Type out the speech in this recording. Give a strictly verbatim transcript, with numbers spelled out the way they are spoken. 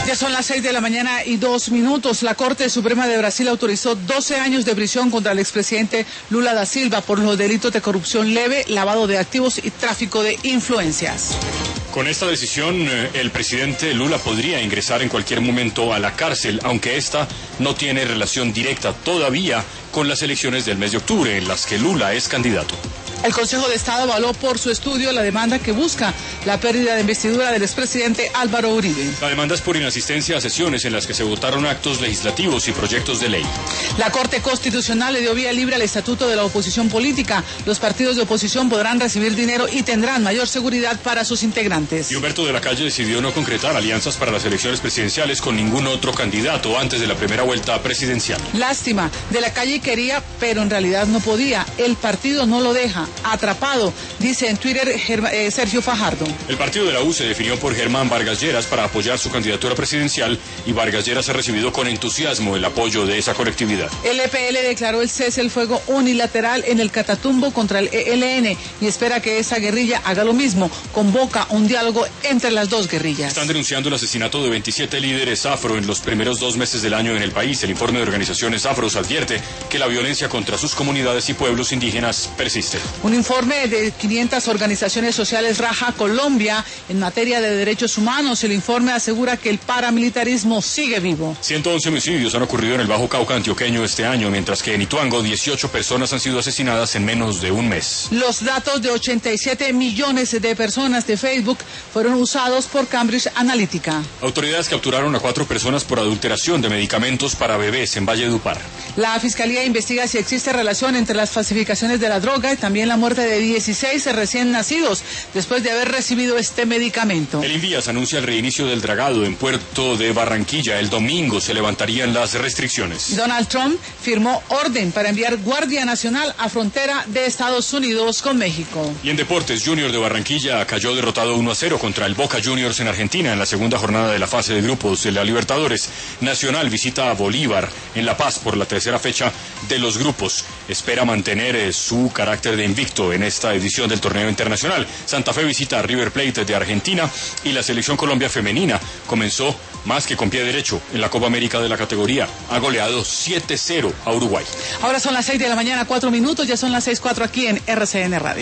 Ya son las seis de la mañana y dos minutos. La Corte Suprema de Brasil autorizó doce años de prisión contra el expresidente Lula da Silva por los delitos de corrupción leve, lavado de activos y tráfico de influencias. Con esta decisión, el presidente Lula podría ingresar en cualquier momento a la cárcel, aunque esta no tiene relación directa todavía con las elecciones del mes de octubre, en las que Lula es candidato. El Consejo de Estado avaló por su estudio la demanda que busca la pérdida de investidura del expresidente Álvaro Uribe. La demanda es por inasistencia a sesiones en las que se votaron actos legislativos y proyectos de ley. La Corte Constitucional le dio vía libre al estatuto de la oposición política. Los partidos de oposición podrán recibir dinero y tendrán mayor seguridad para sus integrantes. Y Humberto de la Calle decidió no concretar alianzas para las elecciones presidenciales con ningún otro candidato antes de la primera vuelta presidencial. Lástima, de la Calle quería, pero en realidad no podía. El partido no lo deja. Atrapado, dice en Twitter Germa, eh, Sergio Fajardo. El partido de la U se definió por Germán Vargas Lleras para apoyar su candidatura presidencial y Vargas Lleras ha recibido con entusiasmo el apoyo de esa colectividad. El E P L declaró el cese el fuego unilateral en el Catatumbo contra el E L N y espera que esa guerrilla haga lo mismo. Convoca un diálogo entre las dos guerrillas. Están denunciando el asesinato de veintisiete líderes afro en los primeros dos meses del año en el país. El informe de organizaciones afros advierte que la violencia contra sus comunidades y pueblos indígenas persiste. Un informe de quinientas organizaciones sociales raja Colombia en materia de derechos humanos. El informe asegura que el paramilitarismo sigue vivo. ciento once homicidios han ocurrido en el Bajo Cauca antioqueño este año, mientras que en Ituango dieciocho personas han sido asesinadas en menos de un mes. Los datos de ochenta y siete millones de personas de Facebook fueron usados por Cambridge Analytica. Autoridades capturaron a cuatro personas por adulteración de medicamentos para bebés en Valledupar. La Fiscalía investiga si existe relación entre las falsificaciones de la droga y también la muerte de dieciséis recién nacidos después de haber recibido este medicamento. El Invías anuncia el reinicio del dragado en Puerto de Barranquilla. El domingo se levantarían las restricciones. Donald Trump firmó orden para enviar Guardia Nacional a frontera de Estados Unidos con México. Y en deportes, Junior de Barranquilla cayó derrotado uno a cero contra el Boca Juniors en Argentina en la segunda jornada de la fase de grupos de la Libertadores. Nacional visita a Bolívar en La Paz por la tercera fecha de los grupos. Espera mantener eh, su carácter de invicto en esta edición del torneo internacional. Santa Fe visita a River Plate de Argentina y la selección Colombia femenina comenzó más que con pie derecho en la Copa América de la categoría. Ha goleado siete cero a Uruguay. Ahora son las seis de la mañana, cuatro minutos, ya son las seis cuatro aquí en R C N Radio.